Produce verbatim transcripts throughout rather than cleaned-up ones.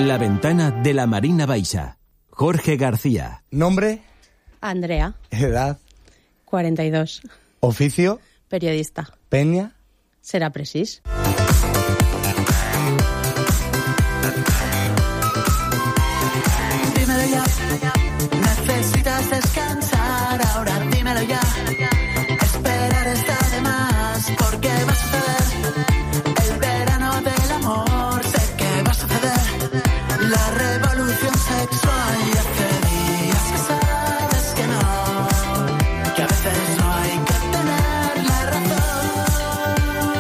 La ventana de la Marina Baixa. Jorge García. ¿Nombre? Andrea. ¿Edad? cuarenta y dos. ¿Oficio? Periodista. ¿Peña? Será precis. Dímelo ya, necesitas descansar, ahora dímelo ya. Esperar está de más, porque va a suceder el verano del amor. Sé que va a suceder la revolución sexual. Y hace días que sabes que no, que a veces no hay que tener la razón.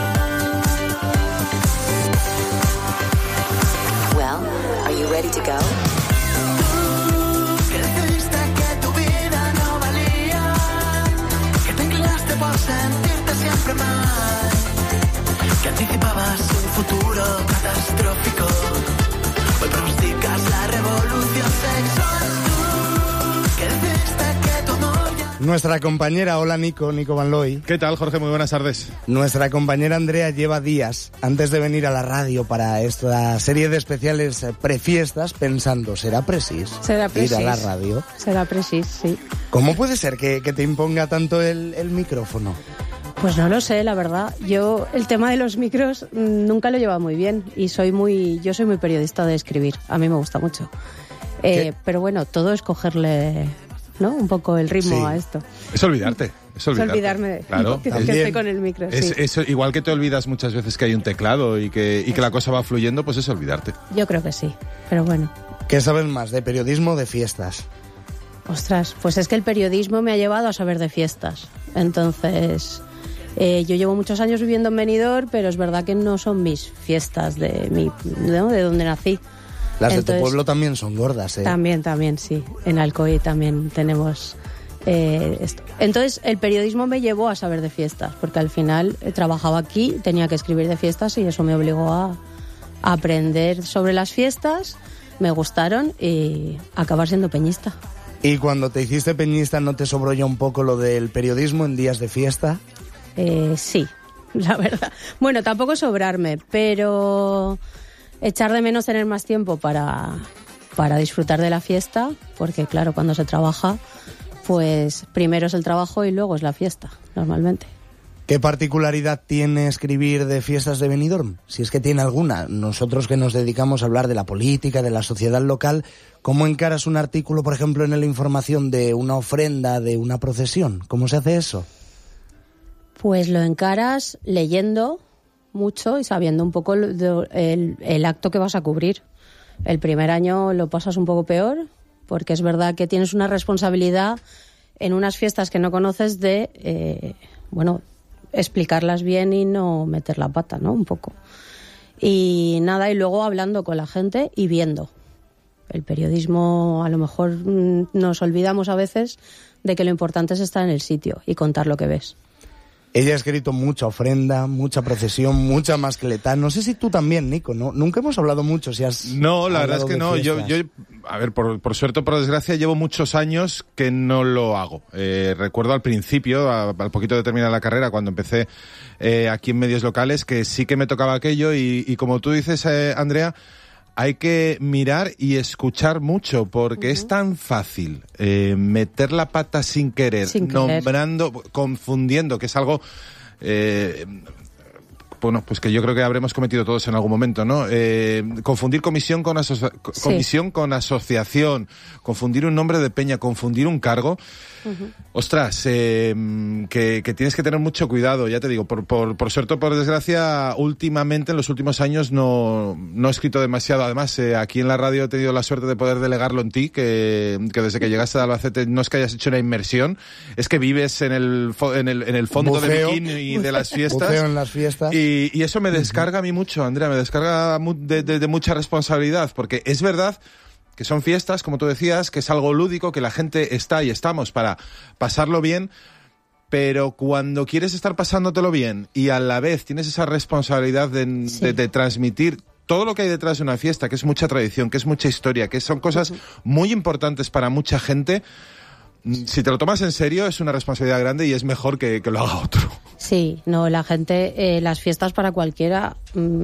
Well, are you ready to go? Sentirte siempre mal, que anticipabas un futuro catastrófico, hoy pronosticas la revolución sexual. Tú, que dijiste que tu amor ya... Nuestra compañera, hola Nico, Nico Van Looy. ¿Qué tal, Jorge? Muy buenas tardes. Nuestra compañera Andrea lleva días, antes de venir a la radio para esta serie de especiales prefiestas, pensando, ¿será precis Será precis. ir a la radio? Será precis, sí. ¿Cómo puede ser que, que te imponga tanto el, el micrófono? Pues no lo sé, la verdad. Yo el tema de los micros mm, nunca lo llevo muy bien y soy muy, yo soy muy periodista de escribir. A mí me gusta mucho. Eh, pero bueno, todo es cogerle, ¿no?, un poco el ritmo Sí. a esto. Es olvidarte. Es, olvidarte. Es olvidarme Claro. que, que También. estoy con el micro. Es, Sí. es igual que te olvidas muchas veces que hay un teclado y que, y que la cosa va fluyendo, pues es olvidarte. Yo creo que sí, pero bueno. ¿Qué sabes más, de periodismo o de fiestas? Ostras, pues es que el periodismo me ha llevado a saber de fiestas. Entonces, eh, yo llevo muchos años viviendo en Benidorm, pero es verdad que no son mis fiestas de mi, ¿no?, de donde nací. Las Entonces, de tu pueblo también son gordas, ¿eh? También, también, sí. En Alcoy también tenemos eh, esto. Entonces, el periodismo me llevó a saber de fiestas, porque al final eh, trabajaba aquí, tenía que escribir de fiestas y eso me obligó a, a aprender sobre las fiestas, me gustaron y acabar siendo peñista. ¿Y cuando te hiciste peñista no te sobró ya un poco lo del periodismo en días de fiesta? Eh, sí, la verdad. Bueno, tampoco sobrarme, pero echar de menos tener más tiempo para, para disfrutar de la fiesta, porque claro, cuando se trabaja, pues primero es el trabajo y luego es la fiesta, normalmente. ¿Qué particularidad tiene escribir de fiestas de Benidorm? Si es que tiene alguna. Nosotros que nos dedicamos a hablar de la política, de la sociedad local, ¿cómo encaras un artículo, por ejemplo, en La Información de una ofrenda, de una procesión? ¿Cómo se hace eso? Pues lo encaras leyendo mucho y sabiendo un poco el, el, el acto que vas a cubrir. El primer año lo pasas un poco peor, porque es verdad que tienes una responsabilidad en unas fiestas que no conoces de, eh, bueno, explicarlas bien y no meter la pata, ¿no?, un poco. Y nada, y luego hablando con la gente y viendo. El periodismo, a lo mejor mm, nos olvidamos a veces de que lo importante es estar en el sitio y contar lo que ves. Ella ha escrito mucha ofrenda, mucha procesión, mucha mascletá. No sé si tú también, Nico, ¿no? Nunca hemos hablado mucho, si has No, la verdad es hablado que de no. Yo, fiestas. yo, a ver, por, por suerte o por desgracia, llevo muchos años que no lo hago. Eh, recuerdo al principio, a- al poquito de terminar la carrera, cuando empecé eh, aquí en medios locales, que sí que me tocaba aquello y, y como tú dices, eh, Andrea, hay que mirar y escuchar mucho, porque uh-huh. es tan fácil eh, meter la pata sin querer, Sin querer. nombrando, confundiendo, que es algo... Eh, bueno, pues que yo creo que habremos cometido todos en algún momento, ¿no? Eh, confundir comisión con, aso- Sí. comisión con asociación, confundir un nombre de peña, confundir un cargo. Uh-huh. Ostras, eh, que, que tienes que tener mucho cuidado, ya te digo, por, por, por suerte o por desgracia, últimamente, en los últimos años, no, no he escrito demasiado. Además, eh, aquí en la radio he tenido la suerte de poder delegarlo en ti, que, que desde que llegaste a Albacete no es que hayas hecho una inmersión, es que vives en el, fo- en el, en el fondo Buceo. de bikini y de las fiestas. Buceo en las fiestas. Y, y eso me descarga a mí mucho, Andrea, me descarga mu- de, de, de mucha responsabilidad, porque es verdad que son fiestas, como tú decías, que es algo lúdico, que la gente está y estamos para pasarlo bien, pero cuando quieres estar pasándotelo bien y a la vez tienes esa responsabilidad de, Sí. de, de transmitir todo lo que hay detrás de una fiesta, que es mucha tradición, que es mucha historia, que son cosas muy importantes para mucha gente, si te lo tomas en serio es una responsabilidad grande y es mejor que, que lo haga otro. Sí, no, la gente, eh, las fiestas para cualquiera... Mm,